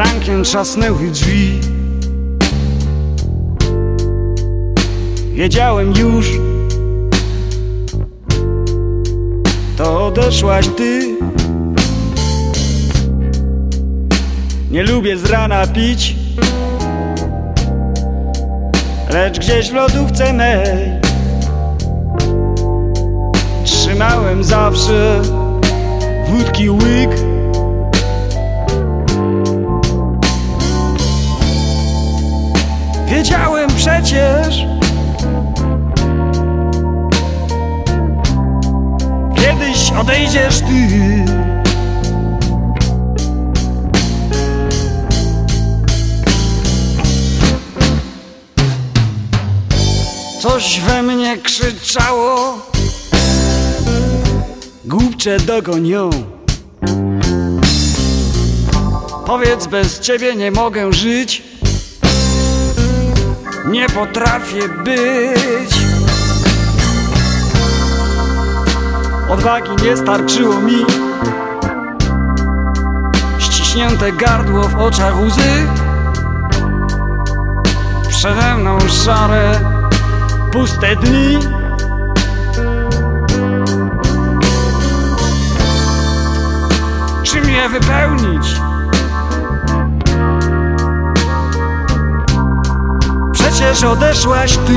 gankiem trzasnęły drzwi. Wiedziałem już, to odeszłaś ty. Nie lubię z rana pić, lecz gdzieś w lodówce mej trzymałem zawsze wódki łyk. Wiedziałem przecież, kiedyś odejdziesz ty. Coś we mnie krzyczało: głupcze, dogoń ją. Powiedz, bez ciebie nie mogę żyć, nie potrafię być. Odwagi nie starczyło mi, ściśnięte gardło, w oczach łzy. Przede mną szare, puste dni. Czym je wypełnić? Przecież odeszłaś ty.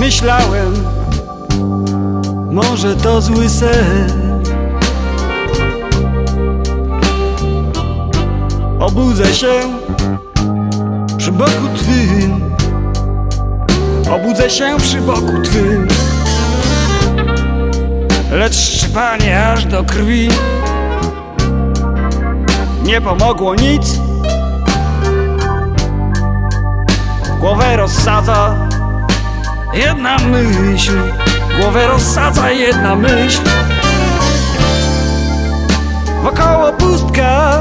Myślałem, może to zły sen. Obudzę się przy boku twym. Obudzę się przy boku twym. Lecz szczypanie aż do krwi nie pomogło nic. Głowę rozsadza jedna myśl. Głowę rozsadza jedna myśl. Wokoło pustka.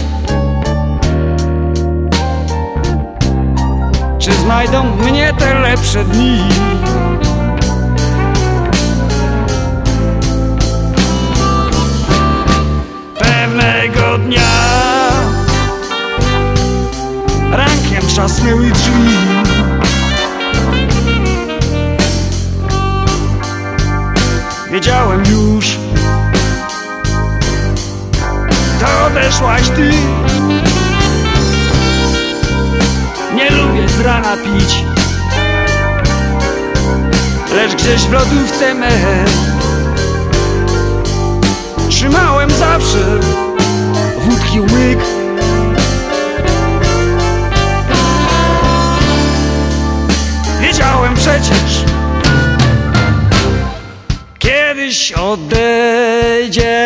Czy znajdą mnie te lepsze dni? Pewnego dnia rankiem trzasnęły drzwi. Wiedziałem już, to odeszłaś ty. Nie lubię z rana pić, lecz gdzieś w lodówce me trzymałem zawsze wódki łyk. Wiedziałem przecież, kiedyś odejdzie.